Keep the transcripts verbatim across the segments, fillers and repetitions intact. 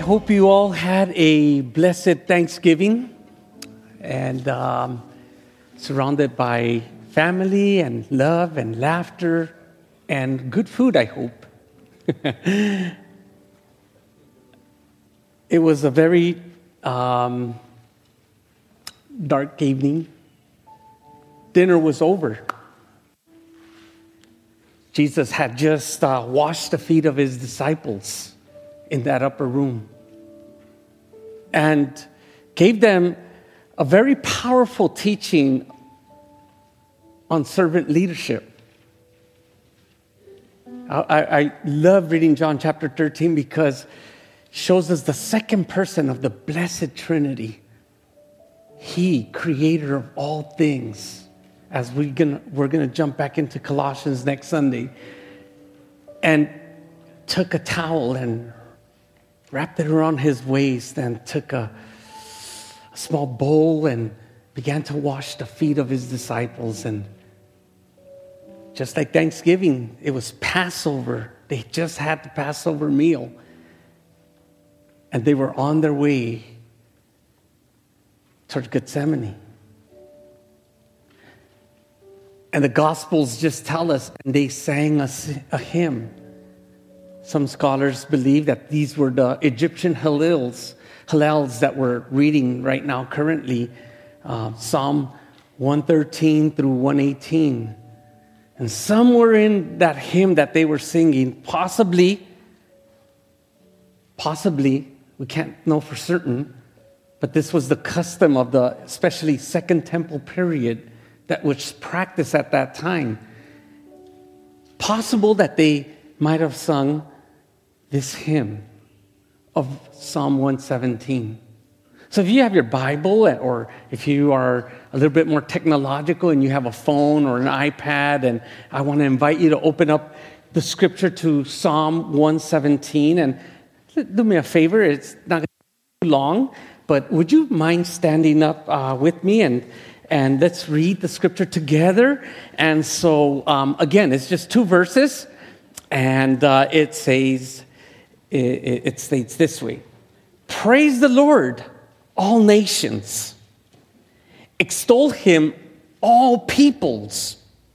hope you all had a blessed Thanksgiving and um, surrounded by family and love and laughter and good food, I hope. It was a very um, dark evening. Dinner was over. Jesus had just uh, washed the feet of his disciples in that upper room and gave them a very powerful teaching on servant leadership. I, I, I love reading John chapter thirteen because it shows us the second person of the Blessed Trinity. He, creator of all things. As we gonna, we're going to jump back into Colossians next Sunday, and took a towel and wrapped it around his waist and took a, a small bowl and began to wash the feet of his disciples. And just like Thanksgiving, it was Passover. They just had the Passover meal. And they were on their way towards Gethsemane. And the Gospels just tell us, and they sang a, a hymn. Some scholars believe that these were the Egyptian Hallels, Hallels that we're reading right now currently, uh, Psalm one thirteen through one eighteen. And somewhere in that hymn that they were singing, possibly, possibly, we can't know for certain, but this was the custom of the especially Second Temple period that was practiced at that time. Possible that they might have sung this hymn of Psalm one seventeen. So if you have your Bible, or if you are a little bit more technological and you have a phone or an iPad, and I want to invite you to open up the scripture to Psalm one seventeen. And do me a favor, it's not too long, but would you mind standing up uh, with me and And let's read the scripture together. And so, um, again, it's just two verses. And uh, it says, it, it states this way. Praise the Lord, all nations. Extol him, all peoples.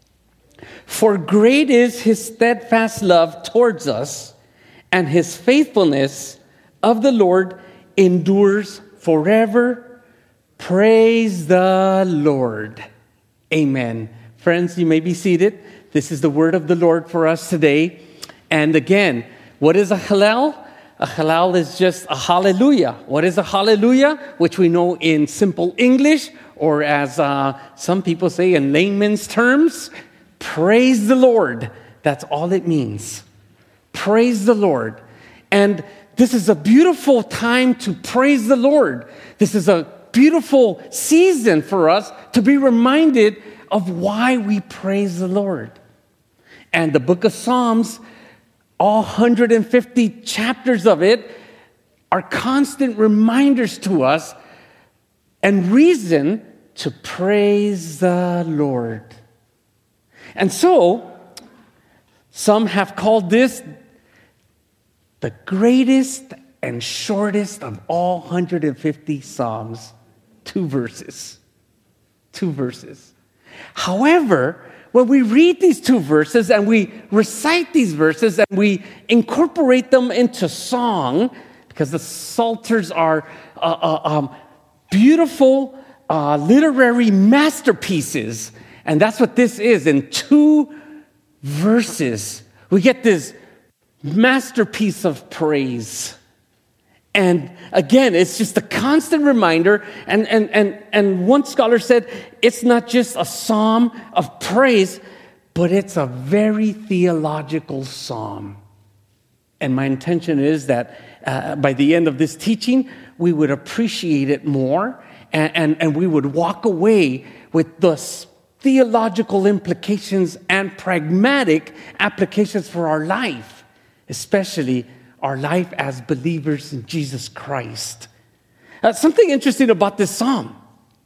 For great is his steadfast love towards us, and his faithfulness of the Lord endures forever. Praise the Lord. Amen. Friends, you may be seated. This is the word of the Lord for us today. And again, what is a Hallel? A Hallel is just a hallelujah. What is a hallelujah? Which we know in simple English, or as uh, some people say in layman's terms, praise the Lord. That's all it means. Praise the Lord. And this is a beautiful time to praise the Lord. This is a beautiful season for us to be reminded of why we praise the Lord. And the book of Psalms, all one hundred fifty chapters of it, are constant reminders to us and reason to praise the Lord. And so, some have called this the greatest and shortest of all one hundred fifty Psalms. Two verses. Two verses. However, when we read these two verses and we recite these verses and we incorporate them into song, because the Psalters are uh, uh, um, beautiful uh, literary masterpieces, and that's what this is. In two verses, we get this masterpiece of praise. And again, it's just a constant reminder. And, and, and, and one scholar said, it's not just a psalm of praise, but it's a very theological psalm. And my intention is that uh, by the end of this teaching, we would appreciate it more. And, and, and we would walk away with the theological implications and pragmatic applications for our life, especially our life as believers in Jesus Christ. Uh, something interesting about this psalm.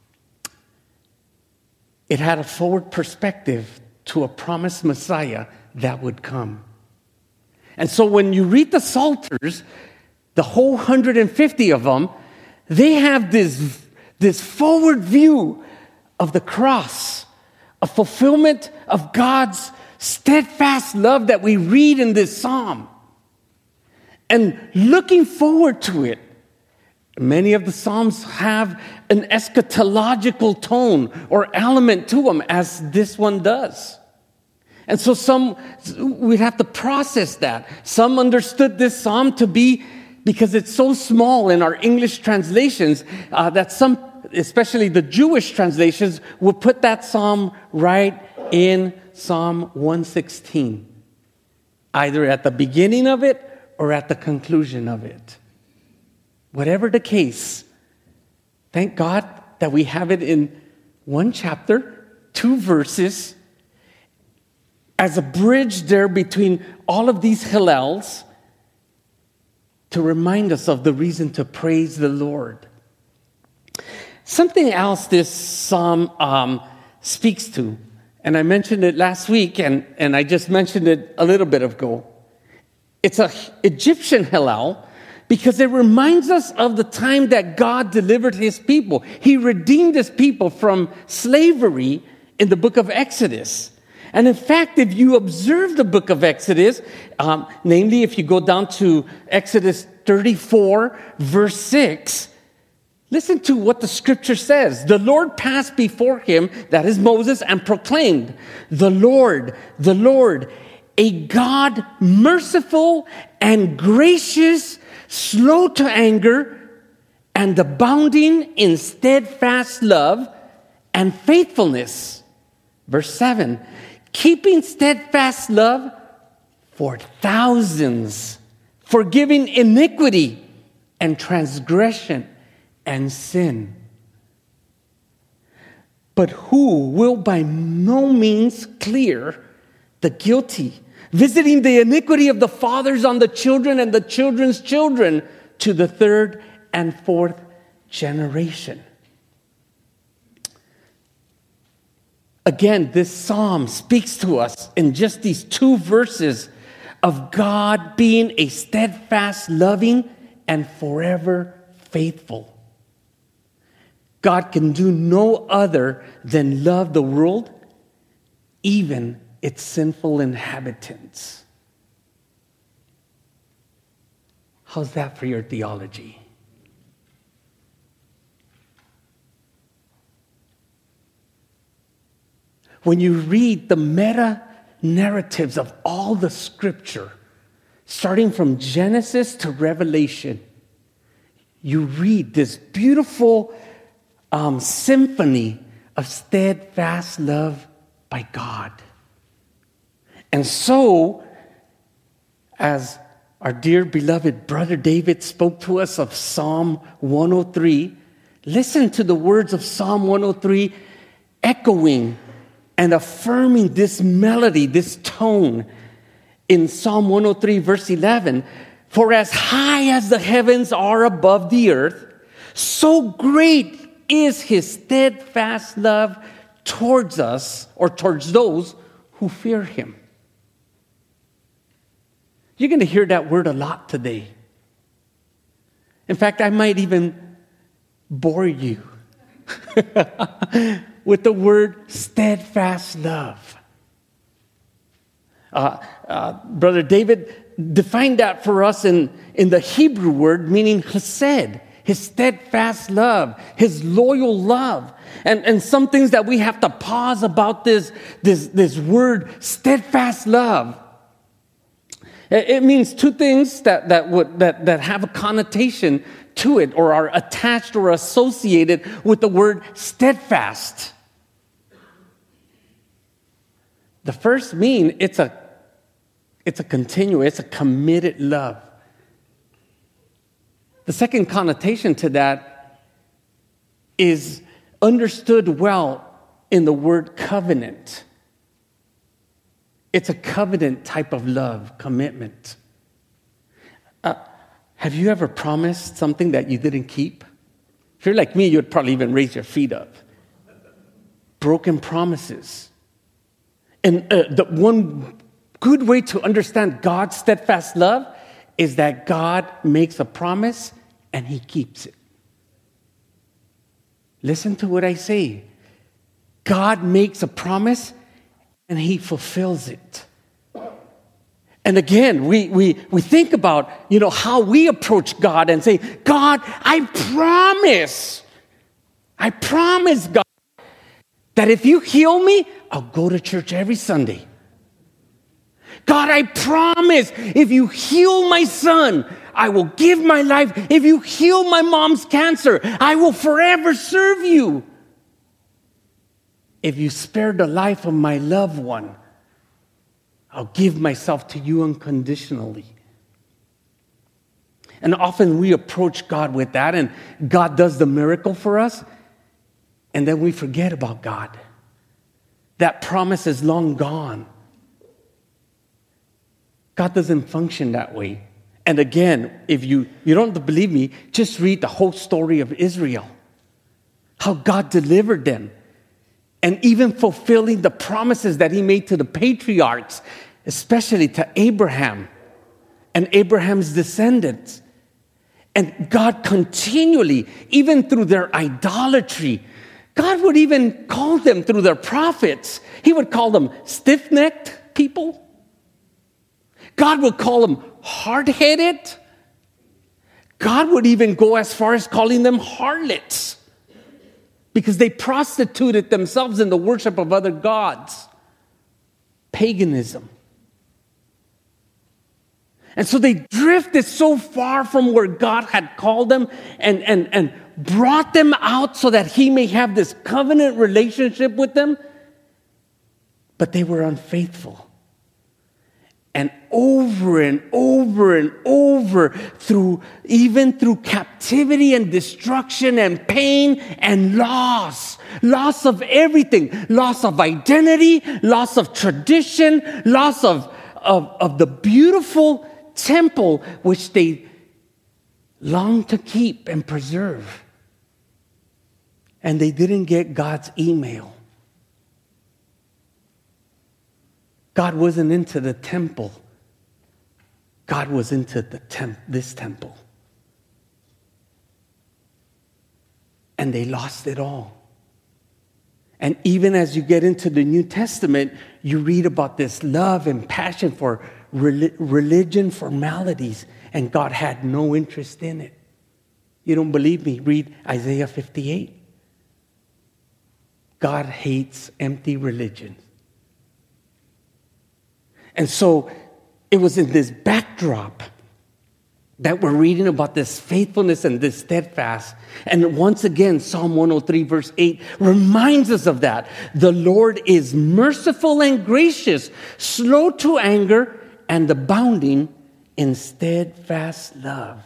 It had a forward perspective to a promised Messiah that would come. And so when you read the Psalters, the whole one hundred fifty of them, they have this, this forward view of the cross, a fulfillment of God's steadfast love that we read in this psalm. And looking forward to it, many of the psalms have an eschatological tone or element to them, as this one does. And so some, we'd have to process that. Some understood this psalm to be, because it's so small in our English translations, uh, that some, especially the Jewish translations, will put that psalm right in Psalm one sixteen, either at the beginning of it or at the conclusion of it. Whatever the case, thank God that we have it in one chapter, two verses, as a bridge there between all of these Hallels to remind us of the reason to praise the Lord. Something else this psalm um, speaks to, and I mentioned it last week, and, and I just mentioned it a little bit ago. It's an Egyptian Hallel because it reminds us of the time that God delivered his people. He redeemed his people from slavery in the book of Exodus. And in fact, if you observe the book of Exodus, um, namely if you go down to Exodus thirty-four, verse six, listen to what the scripture says. The Lord passed before him, that is Moses, and proclaimed, "The Lord, the Lord, a God merciful and gracious, slow to anger, and abounding in steadfast love and faithfulness." Verse seven, keeping steadfast love for thousands, forgiving iniquity and transgression and sin. But who will by no means clear the guilty, visiting the iniquity of the fathers on the children and the children's children to the third and fourth generation. Again, this psalm speaks to us in just these two verses of God being a steadfast, loving, and forever faithful. God can do no other than love the world, even its sinful inhabitants. How's that for your theology? When you read the meta-narratives of all the scripture, starting from Genesis to Revelation, you read this beautiful um, symphony of steadfast love by God. And so, as our dear beloved brother David spoke to us of Psalm one oh three, listen to the words of Psalm one oh three echoing and affirming this melody, this tone in Psalm one oh three, verse eleven. For as high as the heavens are above the earth, so great is his steadfast love towards us, or towards those who fear him. You're going to hear that word a lot today. In fact, I might even bore you with the word steadfast love. Uh, uh, Brother David defined that for us in, in the Hebrew word meaning chesed, his steadfast love, his loyal love. And, and some things that we have to pause about this, this, this word steadfast love. It, it means two things that, that, would, that, that have a connotation to it or are attached or associated with the word steadfast. The first mean it's a it's a continuous, it's a committed love. The second connotation to that is understood well in the word covenant. It's a covenant type of love, commitment. Uh, have you ever promised something that you didn't keep? If you're like me, you'd probably even raise your feet up. Broken promises. And uh, the one good way to understand God's steadfast love is that God makes a promise and he keeps it. Listen to what I say. God makes a promise and he fulfills it. And again, we, we, we think about, you know, how we approach God and say, God, I promise, I promise, God, that if you heal me, I'll go to church every Sunday. God, I promise, if you heal my son, I will give my life. If you heal my mom's cancer, I will forever serve you. If you spare the life of my loved one, I'll give myself to you unconditionally. And often we approach God with that, and God does the miracle for us, and then we forget about God. That promise is long gone. God doesn't function that way. And again, if you, you don't believe me, just read the whole story of Israel. How God delivered them. And even fulfilling the promises that he made to the patriarchs, especially to Abraham and Abraham's descendants. And God continually, even through their idolatry, God would even call them through their prophets. He would call them stiff-necked people. God would call them hard-headed. God would even go as far as calling them harlots, because they prostituted themselves in the worship of other gods. Paganism. And so they drifted so far from where God had called them and, and, and brought them out so that he may have this covenant relationship with them. But they were unfaithful. And over and over and over, through even through captivity and destruction and pain and loss, loss of everything, loss of identity, loss of tradition, loss of, of, of the beautiful temple which they long to keep and preserve. And they didn't get God's email. God wasn't into the temple. God was into the temp- this temple. And they lost it all. And even as you get into the New Testament, you read about this love and passion for rel- religion formalities, and God had no interest in it. You don't believe me? Read Isaiah fifty-eight. God hates empty religion. And so it was in this backdrop that we're reading about this faithfulness and this steadfast. And once again, Psalm one oh three verse eight reminds us of that. The Lord is merciful and gracious, slow to anger, and abounding in steadfast love.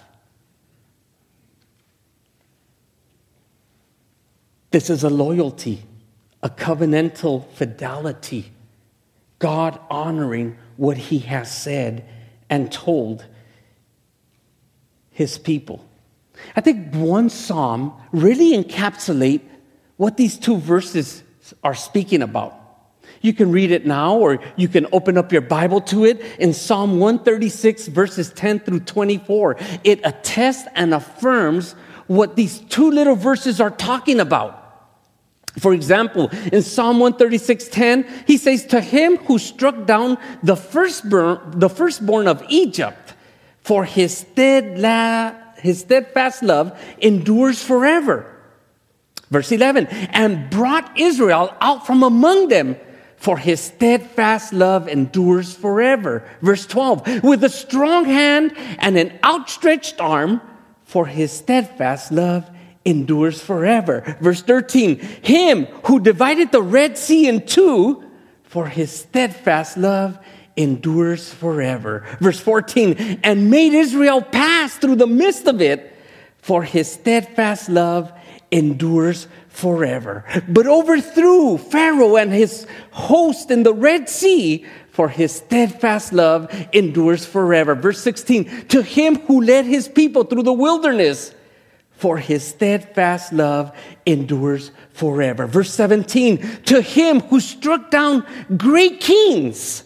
This is a loyalty, a covenantal fidelity. God honoring what he has said and told his people. I think one psalm really encapsulates what these two verses are speaking about. You can read it now, or you can open up your Bible to it. In Psalm one thirty-six, verses ten through twenty-four, it attests and affirms what these two little verses are talking about. For example, in Psalm one thirty-six ten, he says, to him who struck down the firstborn, the firstborn of Egypt, for his, steadla, his steadfast love endures forever. Verse eleven, and brought Israel out from among them, for his steadfast love endures forever. Verse twelve, with a strong hand and an outstretched arm, for his steadfast love endures forever. Verse thirteen, him who divided the Red Sea in two, for his steadfast love endures forever. Verse fourteen, and made Israel pass through the midst of it, for his steadfast love endures forever. But overthrew Pharaoh and his host in the Red Sea, for his steadfast love endures forever. Verse sixteen, to him who led his people through the wilderness, for his steadfast love endures forever. Verse seventeen, to him who struck down great kings,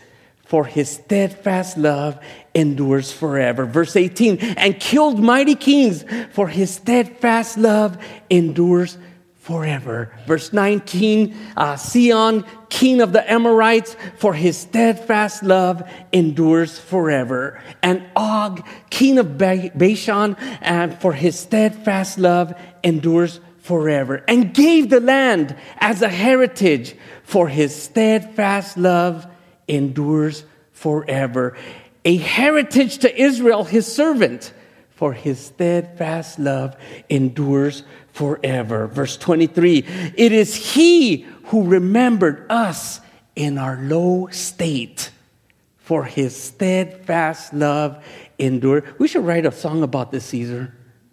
for his steadfast love endures forever. Verse eighteen, and killed mighty kings, for his steadfast love endures forever. Verse nineteen, uh, Sihon, king of the Amorites, for his steadfast love endures forever. And Og, king of Bashan, and for his steadfast love endures forever. And gave the land as a heritage, for his steadfast love endures forever. A heritage to Israel, his servant, for his steadfast love endures forever. Verse twenty-three, it is he who remembered us in our low state, for his steadfast love endures. We should write a song about this, Caesar.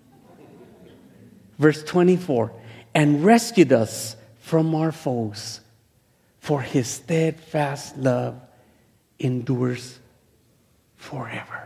Verse twenty-four, and rescued us from our foes, for his steadfast love endures forever.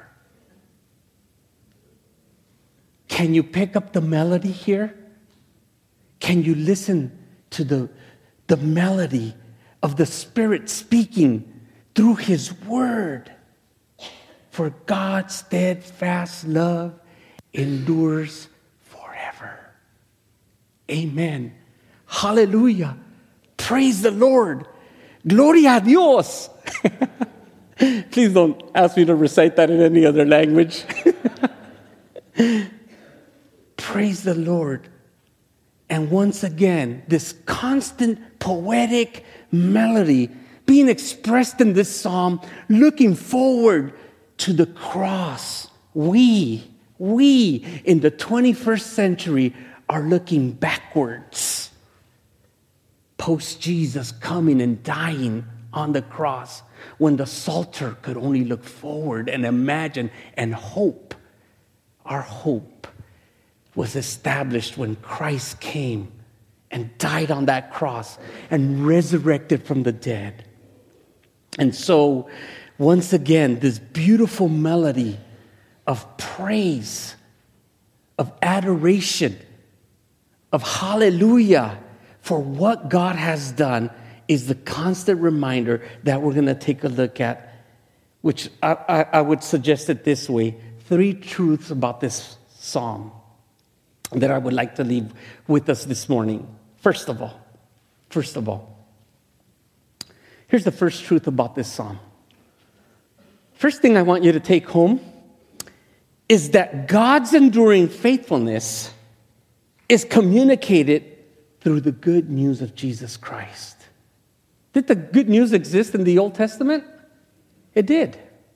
Can you pick up the melody here? Can you listen to the, the melody of the Spirit speaking through his word? For God's steadfast love endures forever. Amen. Hallelujah. Praise the Lord. Gloria a Dios. Please don't ask me to recite that in any other language. Praise the Lord. And once again, this constant poetic melody being expressed in this psalm, looking forward to the cross. We, we in the twenty-first century are looking backwards. Post Jesus coming and dying on the cross, when the Psalter could only look forward and imagine and hope. Our hope was established when Christ came and died on that cross and resurrected from the dead. And so, once again, this beautiful melody of praise, of adoration, of hallelujah for what God has done is the constant reminder that we're going to take a look at, which I, I, I would suggest it this way. Three truths about this psalm that I would like to leave with us this morning. First of all, first of all, here's the first truth about this psalm. First thing I want you to take home is that God's enduring faithfulness is communicated through the good news of Jesus Christ. Did the good news exist in the Old Testament? It did.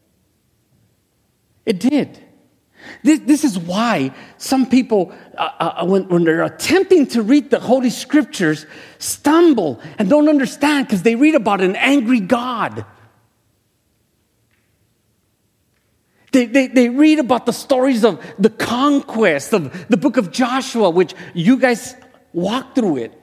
It did. This, this is why some people, uh, uh, when, when they're attempting to read the Holy Scriptures, stumble and don't understand because they read about an angry God. They, they, they read about the stories of the conquest of the book of Joshua, which you guys walked through it.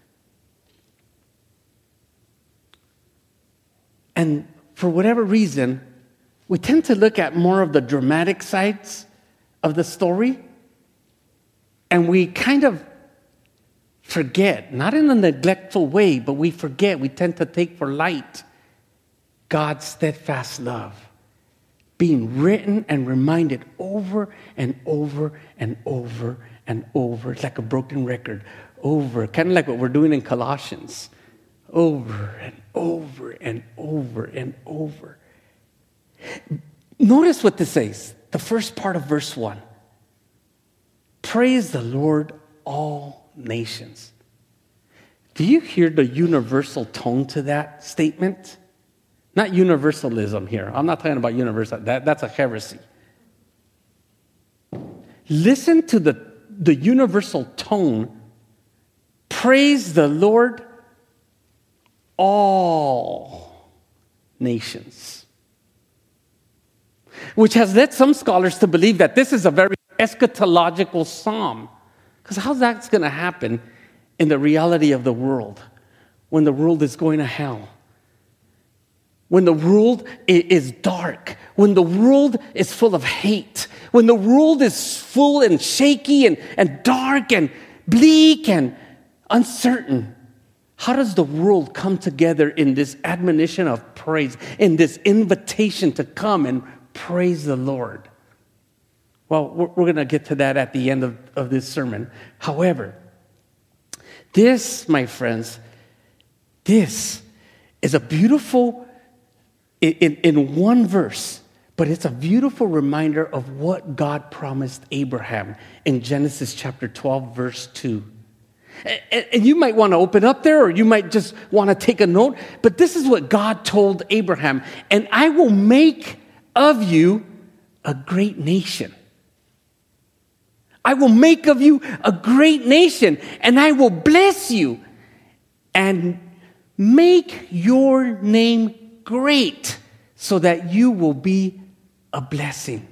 And for whatever reason, we tend to look at more of the dramatic sides of the story, and we kind of forget, not in a neglectful way, but we forget, we tend to take for light God's steadfast love being written and reminded over and over and over and over. It's like a broken record, over, kind of like what we're doing in Colossians. Over and over and over and over. Notice what this says, the first part of verse one. Praise the Lord, all nations. Do you hear the universal tone to that statement? Not universalism here. I'm not talking about universal. That, that's a heresy. Listen to the, the universal tone. Praise the Lord, all nations. Which has led some scholars to believe that this is a very eschatological psalm. Because how's that going to happen in the reality of the world? When the world is going to hell? When the world is dark? When the world is full of hate? When the world is full and shaky and, and dark and bleak and uncertain? How does the world come together in this admonition of praise, in this invitation to come and praise the Lord? Well, we're, we're going to get to that at the end of, of this sermon. However, this, my friends, this is a beautiful, in, in, in one verse, but it's a beautiful reminder of what God promised Abraham in Genesis chapter twelve, verse two. And, and you might want to open up there, or you might just want to take a note, but this is what God told Abraham: and I will make of you a great nation. I will make of you a great nation, and I will bless you and make your name great so that you will be a blessing.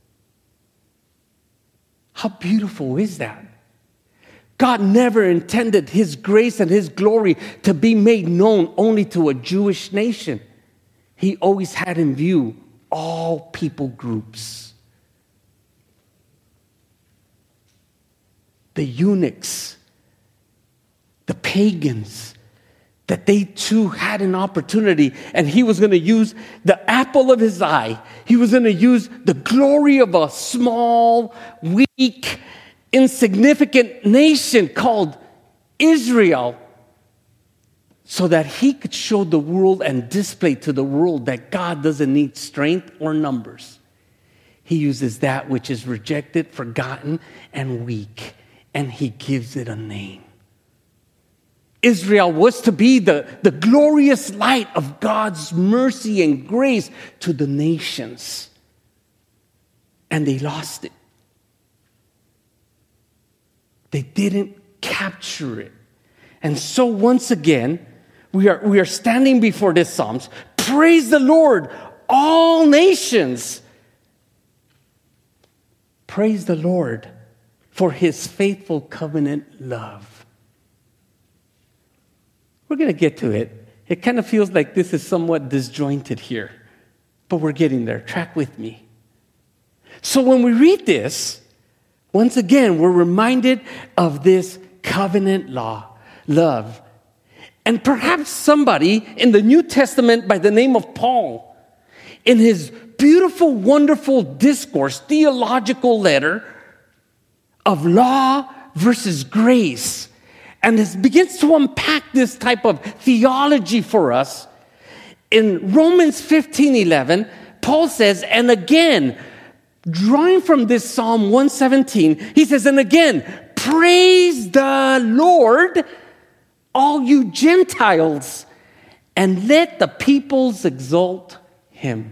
How beautiful is that? God never intended his grace and his glory to be made known only to a Jewish nation. He always had in view all people groups. The eunuchs, the pagans, that they too had an opportunity, and he was going to use the apple of his eye. He was going to use the glory of a small, weak, insignificant nation called Israel so that he could show the world and display to the world that God doesn't need strength or numbers. He uses that which is rejected, forgotten, and weak, and he gives it a name. Israel was to be the, the glorious light of God's mercy and grace to the nations. And they lost it. They didn't capture it. And so once again, we are, we are standing before this Psalms. Praise the Lord, all nations. Praise the Lord for his faithful covenant love. We're going to get to it. It kind of feels like this is somewhat disjointed here, but we're getting there. Track with me. So when we read this, once again, we're reminded of this covenant law, love. And perhaps somebody in the New Testament by the name of Paul, in his beautiful, wonderful discourse, theological letter of law versus grace, and it begins to unpack this type of theology for us. In Romans fifteen eleven, Paul says, and again, drawing from this Psalm one seventeen, he says, and again, praise the Lord, all you Gentiles, and let the peoples exalt him.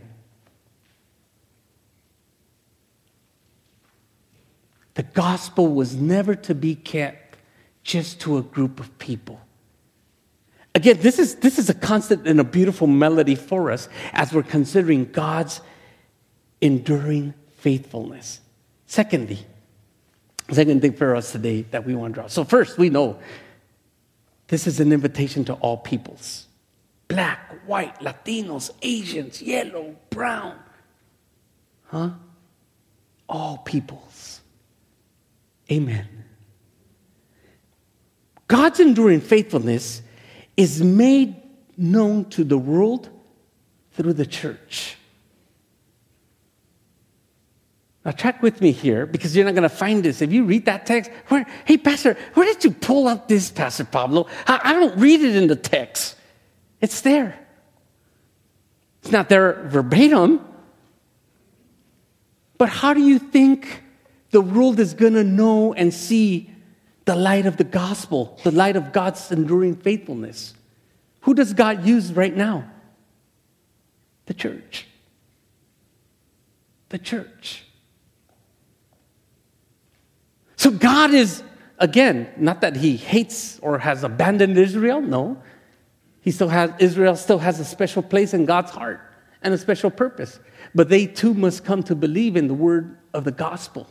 The gospel was never to be kept just to a group of people. Again, this is, this is a constant and a beautiful melody for us as we're considering God's enduring faithfulness. Secondly, second thing for us today that we want to draw. So first, we know this is an invitation to all peoples. Black, white, Latinos, Asians, yellow, brown. Huh? All peoples. Amen. God's enduring faithfulness is made known to the world through the church. Now, track with me here, because you're not going to find this. If you read that text, where, hey, Pastor, where did you pull out this, Pastor Pablo? I, I don't read it in the text. It's there. It's not there verbatim. But how do you think the world is going to know and see the light of the gospel, the light of God's enduring faithfulness? Who does God use right now? The church. The church. So God is, again, not that he hates or has abandoned Israel. No. He still has, Israel still has a special place in God's heart and a special purpose. But they too must come to believe in the word of the gospel.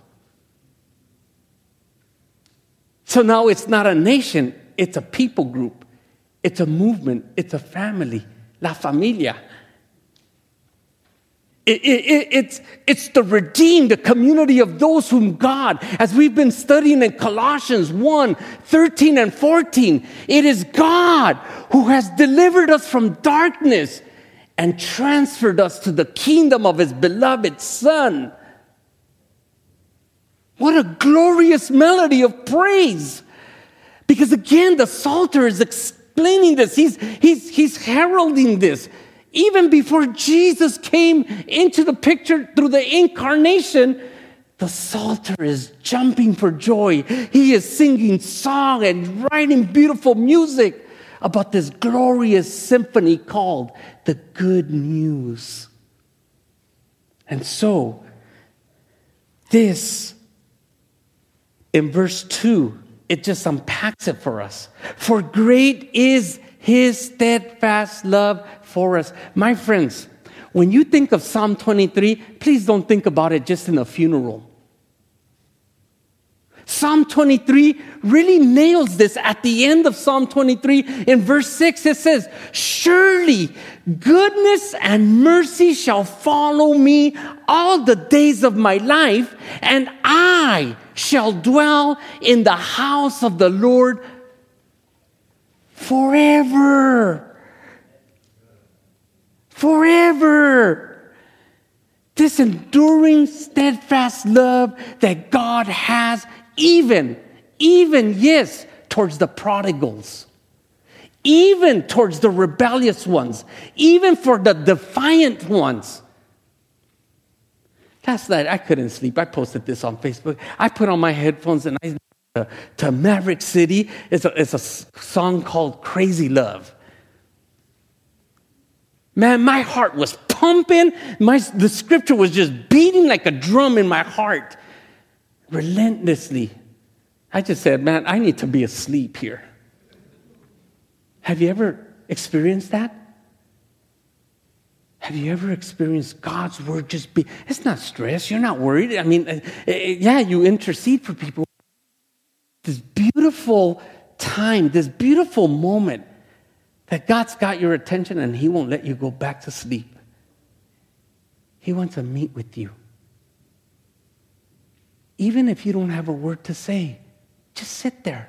So now it's not a nation, it's a people group. It's a movement, it's a family. La familia. It, it, it, it's, it's the redeemed, the community of those whom God, as we've been studying in Colossians one, thirteen and fourteen, it is God who has delivered us from darkness and transferred us to the kingdom of his beloved Son. What a glorious melody of praise. Because again, the Psalter is explaining this. He's, he's, he's heralding this. Even before Jesus came into the picture through the incarnation, the Psalter is jumping for joy. He is singing song and writing beautiful music about this glorious symphony called the Good News. And so, this, in verse two, it just unpacks it for us. For great is his steadfast love for us. My friends, when you think of Psalm twenty-three, please don't think about it just in a funeral. Psalm twenty-three really nails this. At the end of Psalm twenty-three, in verse six, it says, surely goodness and mercy shall follow me all the days of my life, and I shall dwell in the house of the Lord forever. Forever. This enduring, steadfast love that God has, even, even, yes, towards the prodigals, even towards the rebellious ones, even for the defiant ones. Last night, I couldn't sleep. I posted this on Facebook. I put on my headphones and I to, to Maverick City. It's a, it's a song called Crazy Love. Man, my heart was pumping. My, the scripture was just beating like a drum in my heart. Relentlessly. I just said, man, I need to be asleep here. Have you ever experienced that? Have you ever experienced God's word just be, it's not stress, you're not worried. I mean, uh, uh, yeah, you intercede for people. This beautiful time, this beautiful moment that God's got your attention and he won't let you go back to sleep. He wants to meet with you. Even if you don't have a word to say, just sit there.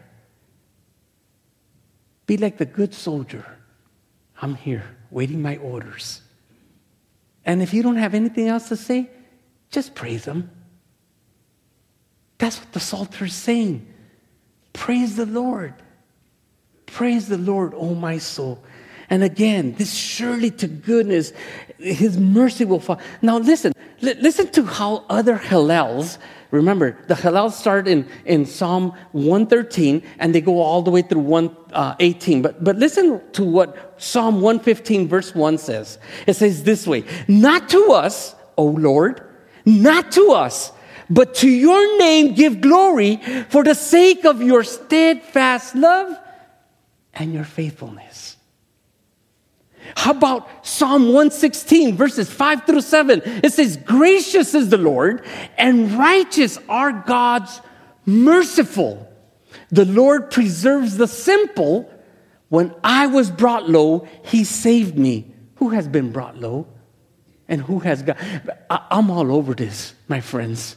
Be like the good soldier. I'm here, waiting my orders. And if you don't have anything else to say, just praise him. That's what the Psalter is saying. Praise the Lord. Praise the Lord, O my soul. And again, this surely to goodness, his mercy will fall. Now listen, li- listen to how other Hallels, remember, the Hallels start in, in Psalm one thirteen and they go all the way through one eighteen. But, but listen to what Psalm one fifteen verse one says. It says this way, not to us, O Lord, not to us, but to your name give glory for the sake of your steadfast love and your faithfulness. How about Psalm one sixteen, verses five through seven? It says, gracious is the Lord, and righteous are God's merciful. The Lord preserves the simple. When I was brought low, he saved me. Who has been brought low? And who has got... I, I'm all over this, my friends.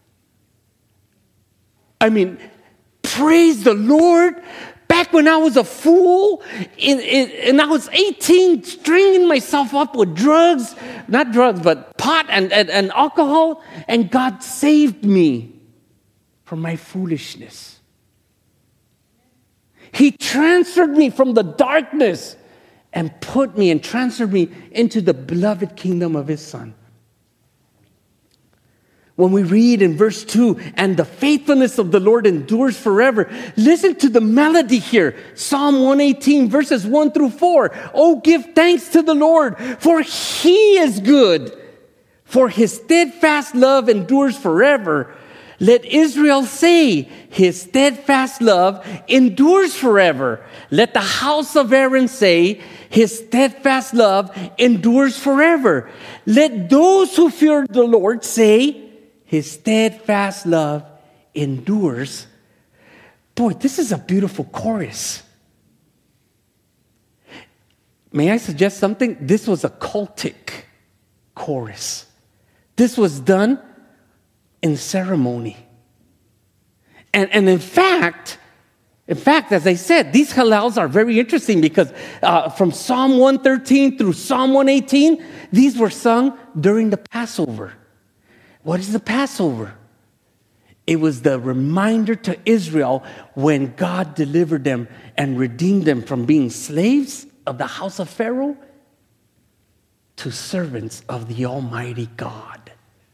I mean, praise the Lord. Back when I was a fool, in, in, and I was eighteen, stringing myself up with drugs, not drugs, but pot and, and, and alcohol, and God saved me from my foolishness. He transferred me from the darkness and put me and transferred me into the beloved kingdom of his Son. When we read in verse two, and the faithfulness of the Lord endures forever. Listen to the melody here. Psalm one eighteen, verses one through four. Oh, give thanks to the Lord, for he is good. For his steadfast love endures forever. Let Israel say, his steadfast love endures forever. Let the house of Aaron say, his steadfast love endures forever. Let those who fear the Lord say, his steadfast love endures. Boy, this is a beautiful chorus. May I suggest something? This was a cultic chorus. chorus. This was done in ceremony. And, and in fact, in fact, as I said, these Hallels are very interesting because uh, from Psalm one thirteen through Psalm one eighteen, these were sung during the Passover. What is the Passover? It was the reminder to Israel when God delivered them and redeemed them from being slaves of the house of Pharaoh to servants of the Almighty God.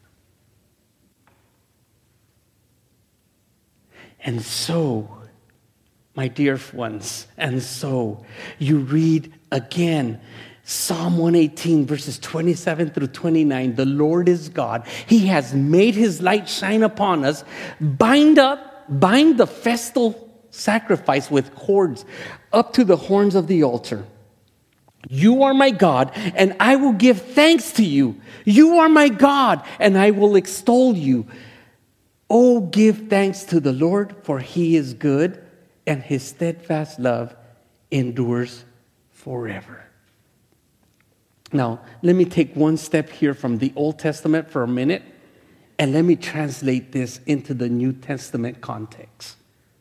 And so, my dear ones, and so you read again Psalm one eighteen, verses twenty-seven through twenty-nine. The Lord is God. He has made his light shine upon us. Bind up, bind the festal sacrifice with cords up to the horns of the altar. You are my God, and I will give thanks to you. You are my God, and I will extol you. Oh, give thanks to the Lord, for he is good, and his steadfast love endures forever. Now, let me take one step here from the Old Testament for a minute, and let me translate this into the New Testament context.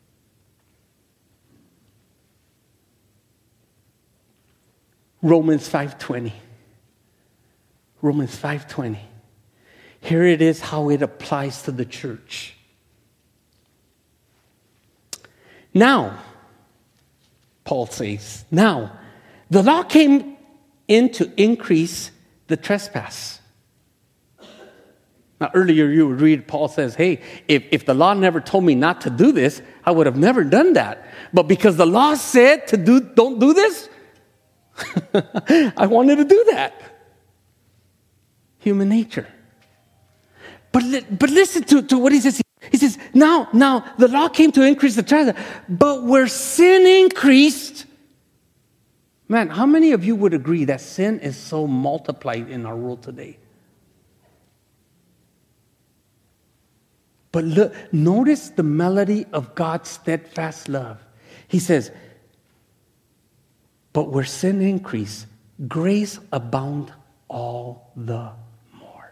Romans five twenty. Romans five twenty. Here it is how it applies to the church. Now, Paul says, now, the law came in to increase the trespass. Now, earlier you would read, Paul says, hey, if, if the law never told me not to do this, I would have never done that. But because the law said to do, don't do this, I wanted to do that. Human nature. But, li- but listen to, to what he says. He says, now, now, the law came to increase the trespass, but where sin increased, man, how many of you would agree that sin is so multiplied in our world today? But look, notice the melody of God's steadfast love. He says, but where sin increased, grace abound all the more.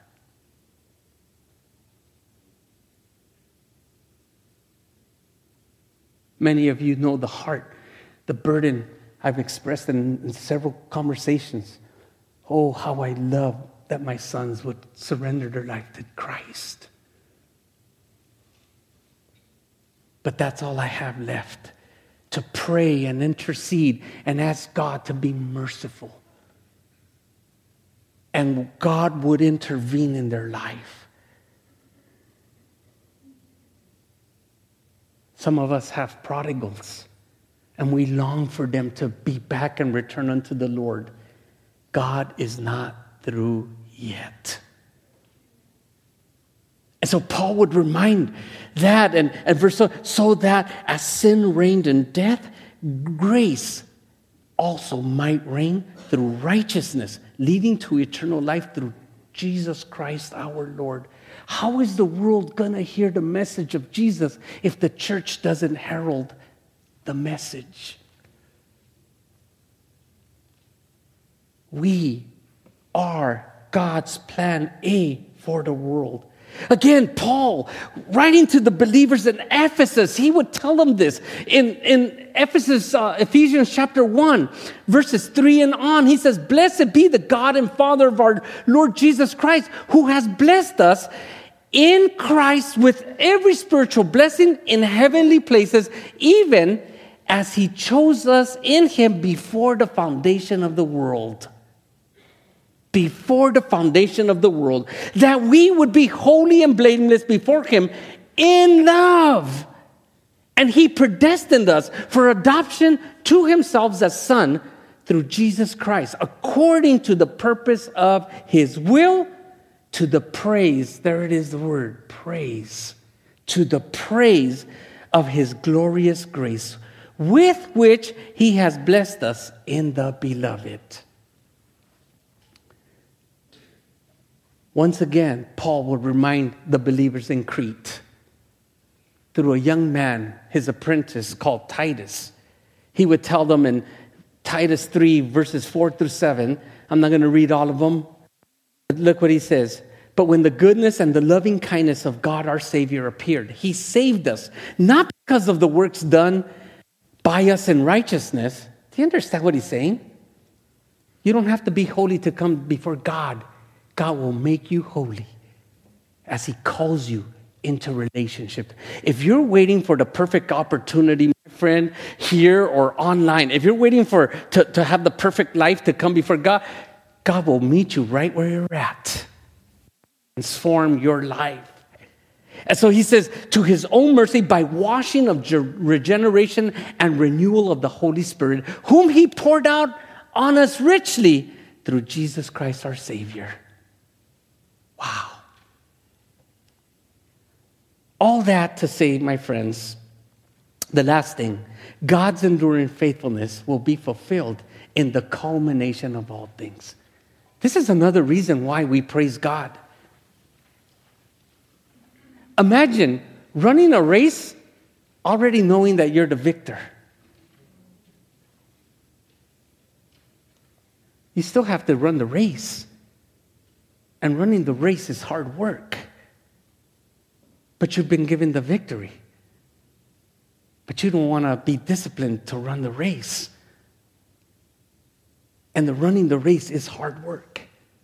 Many of you know the heart, the burden I've expressed in, in several conversations. Oh, how I love that my sons would surrender their life to Christ. But that's all I have left, to pray and intercede and ask God to be merciful. And God would intervene in their life. Some of us have prodigals, and we long for them to be back and return unto the Lord. God is not through yet. And so Paul would remind that, and, and verse so, so that as sin reigned in death, grace also might reign through righteousness, leading to eternal life through Jesus Christ our Lord. How is the world going to hear the message of Jesus if the church doesn't herald the message? We are God's plan A for the world. Again, Paul, writing to the believers in Ephesus, he would tell them this. In, in Ephesus, uh, Ephesians chapter one, verses three and on, he says, blessed be the God and Father of our Lord Jesus Christ, who has blessed us in Christ with every spiritual blessing in heavenly places, even as he chose us in him before the foundation of the world. Before the foundation of the world, that we would be holy and blameless before him in love. And he predestined us for adoption to himself as son through Jesus Christ, according to the purpose of his will, to the praise, there it is the word, praise, to the praise of his glorious grace, with which he has blessed us in the beloved. Once again, Paul would remind the believers in Crete through a young man, his apprentice called Titus. He would tell them in Titus three, verses four through seven, I'm not going to read all of them. Look what he says. But when the goodness and the loving kindness of God our Savior appeared, he saved us, not because of the works done by us in righteousness. Do you understand what he's saying? You don't have to be holy to come before God. God will make you holy as he calls you into relationship. If you're waiting for the perfect opportunity, my friend, here or online, if you're waiting for to, to have the perfect life to come before God, God will meet you right where you're at. Transform your life. And so he says, to his own mercy, by washing of regeneration and renewal of the Holy Spirit, whom he poured out on us richly through Jesus Christ our Savior. Wow. All that to say, my friends, the last thing, God's enduring faithfulness will be fulfilled in the culmination of all things. This is another reason why we praise God. Imagine running a race already knowing that you're the victor. You still have to run the race. And running the race is hard work. But you've been given the victory. But you don't want to be disciplined to run the race. And the running the race is hard work.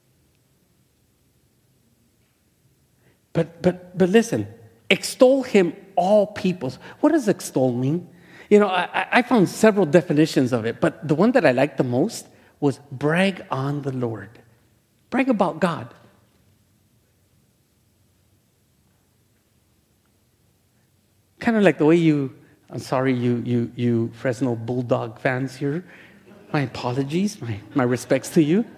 But but but listen, extol him all peoples. What does extol mean? You know, I, I found several definitions of it, but the one that I liked the most was brag on the Lord. Brag about God. Kind of like the way you, I'm sorry, you you you Fresno Bulldog fans here. My apologies, my, my respects to you.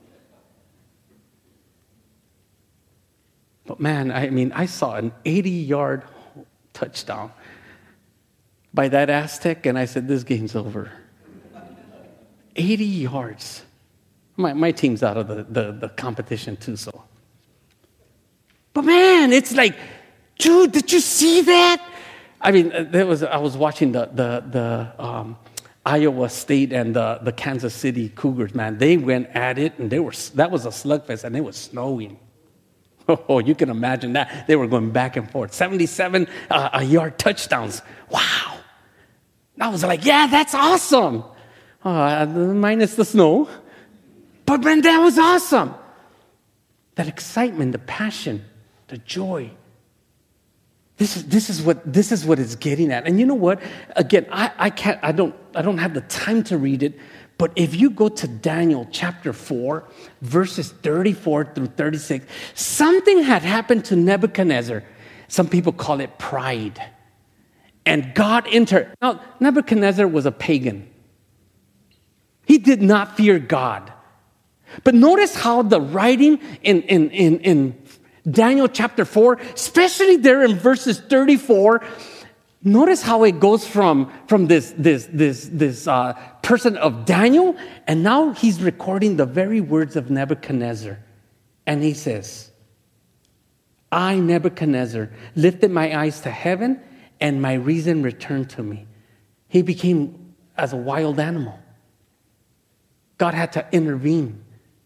But man, I mean, I saw an eighty-yard touchdown by that Aztec, and I said, this game's over. eighty yards. My my team's out of the, the, the competition too, so. But man, it's like, dude, did you see that? I mean, there was I was watching the the the um, Iowa State and the, the Kansas City Cougars, man. They went at it, and they were that was a slugfest, and it was snowing. Oh, you can imagine that. They were going back and forth. seventy-seven uh, a yard touchdowns. Wow. I was like, yeah, that's awesome. Uh, minus the snow. But man, that was awesome. That excitement, the passion, the joy. This is this is what this is what it's getting at. And you know what? Again, I, I can't I don't I don't have the time to read it. But if you go to Daniel chapter four, verses thirty-four through thirty-six, something had happened to Nebuchadnezzar. Some people call it pride. And God entered. Now, Nebuchadnezzar was a pagan. He did not fear God. But notice how the writing in, in, in, in Daniel chapter four, especially there in verses thirty-four, notice how it goes from, from this, this, this, this uh, person of Daniel, and now he's recording the very words of Nebuchadnezzar. And he says, I, Nebuchadnezzar, lifted my eyes to heaven, and my reason returned to me. He became as a wild animal. God had to intervene.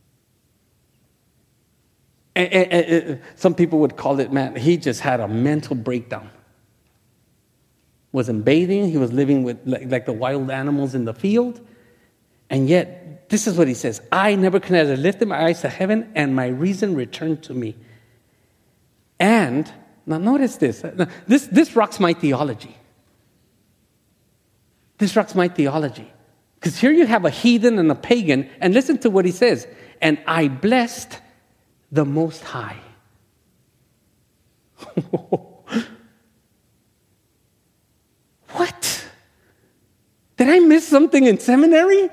And, and, and some people would call it, man, he just had a mental breakdown. Wasn't bathing. He was living with like, like the wild animals in the field. And yet, this is what he says. I, Nebuchadnezzar, lifted my eyes to heaven, and my reason returned to me. And, now notice this. This, this rocks my theology. This rocks my theology. Because here you have a heathen and a pagan, and listen to what he says. And I blessed the Most High. What? Did I miss something in seminary?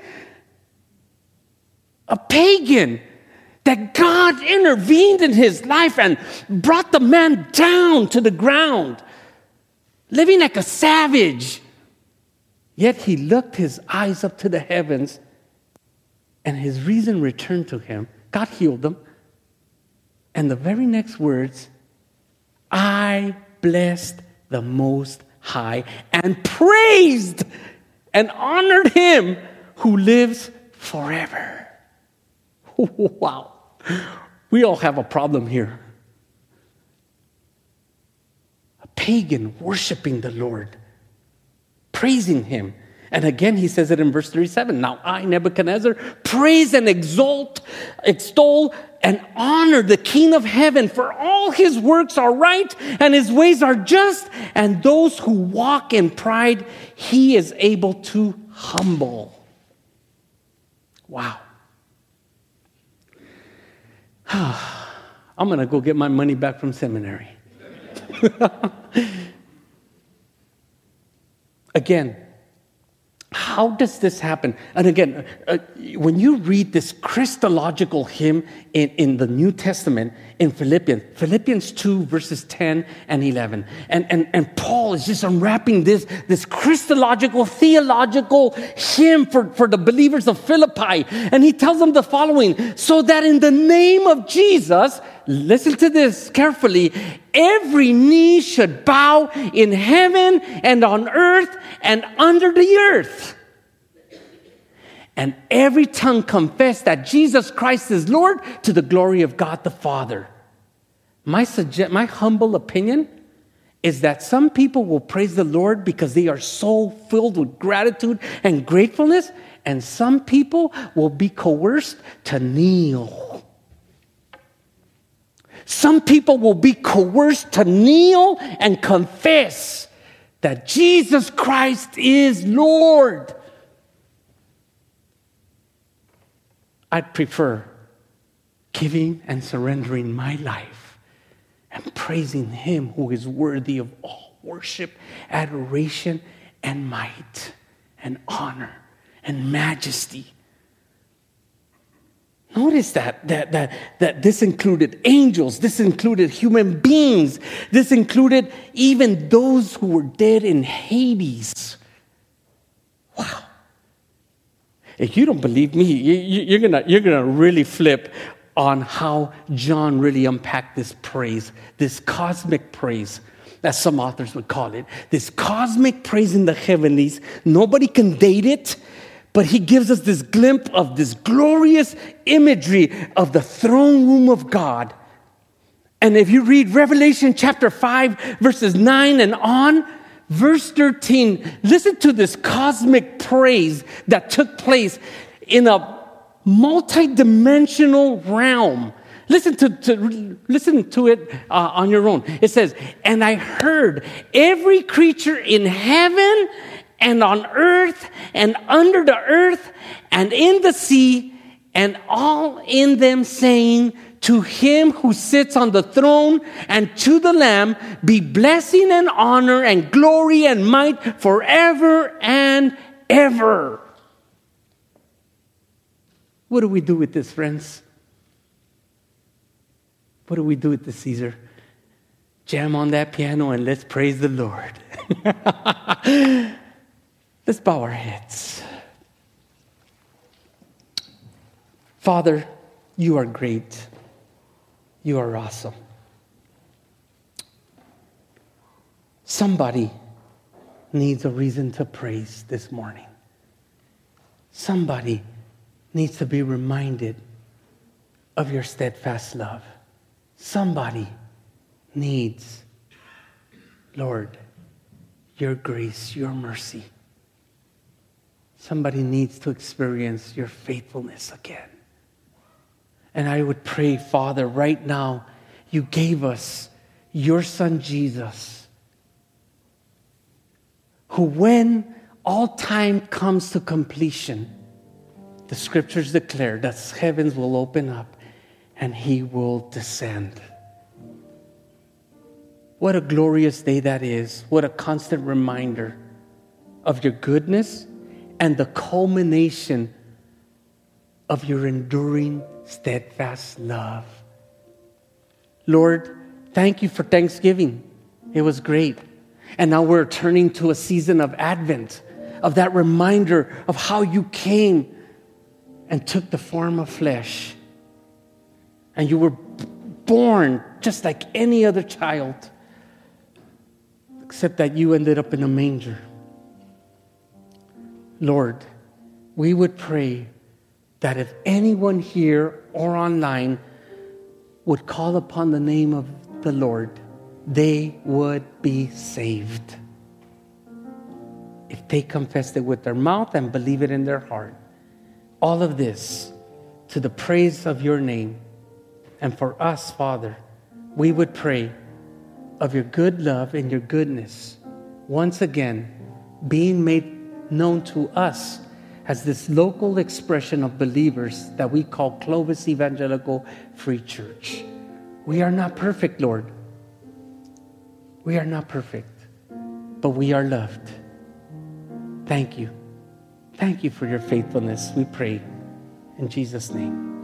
A pagan, that God intervened in his life and brought the man down to the ground, living like a savage. Yet he looked his eyes up to the heavens, and his reason returned to him. God healed him. And the very next words, I blessed the Most High and praised and honored him who lives forever. Wow. We all have a problem here. A pagan worshiping the Lord, praising him. And again, he says it in verse thirty-seven. Now I, Nebuchadnezzar, praise and exalt, extol and honor the King of heaven, for all his works are right and his ways are just, and those who walk in pride, he is able to humble. Wow. I'm going to go get my money back from seminary. Again, how does this happen? And again, uh, when you read this Christological hymn in, in the New Testament, in Philippians, Philippians two, verses ten and eleven, and, and, and Paul is just unwrapping this, this Christological, theological hymn for, for the believers of Philippi. And he tells them the following: so that in the name of Jesus, listen to this carefully, every knee should bow in heaven and on earth and under the earth, and every tongue confess that Jesus Christ is Lord, to the glory of God the Father. My suggest, my humble opinion is that some people will praise the Lord because they are so filled with gratitude and gratefulness, and some people will be coerced to kneel. Some people will be coerced to kneel and confess that Jesus Christ is Lord. I'd prefer giving and surrendering my life and praising him who is worthy of all worship, adoration, and might, and honor, and majesty. Notice that, that, that, that this included angels, this included human beings, this included even those who were dead in Hades. Wow. If you don't believe me, you, you, you're gonna, you're gonna really flip on how John really unpacked this praise, this cosmic praise, as some authors would call it. This cosmic praise in the heavenlies. Nobody can date it. But he gives us this glimpse of this glorious imagery of the throne room of God. And if you read Revelation chapter five, verses nine and on, verse thirteen, listen to this cosmic praise that took place in a multi-dimensional realm. Listen to, to, listen to it uh, on your own. It says, and I heard every creature in heaven and on earth and under the earth and in the sea and all in them saying, to him who sits on the throne and to the Lamb be blessing and honor and glory and might forever and ever. What do we do with this, friends? What do we do with this, Caesar? Jam on that piano and let's praise the Lord. Let's bow our heads. Father, you are great. You are awesome. Somebody needs a reason to praise this morning. Somebody needs to be reminded of your steadfast love. Somebody needs, Lord, your grace, your mercy. Somebody needs to experience your faithfulness again. And I would pray, Father, right now, you gave us your Son Jesus, who when all time comes to completion, the scriptures declare that heavens will open up and he will descend. What a glorious day that is. What a constant reminder of your goodness and the culmination of your enduring, steadfast love. Lord, thank you for Thanksgiving. It was great. And now we're turning to a season of Advent, of that reminder of how you came and took the form of flesh. And you were born just like any other child, except that you ended up in a manger. Lord, we would pray that if anyone here or online would call upon the name of the Lord, they would be saved. If they confessed it with their mouth and believe it in their heart. All of this to the praise of your name. And for us, Father, we would pray of your good love and your goodness once again being made known to us as this local expression of believers that we call Clovis Evangelical Free Church. We are not perfect, Lord. We are not perfect, but we are loved. Thank you. Thank you for your faithfulness. We pray in Jesus' name.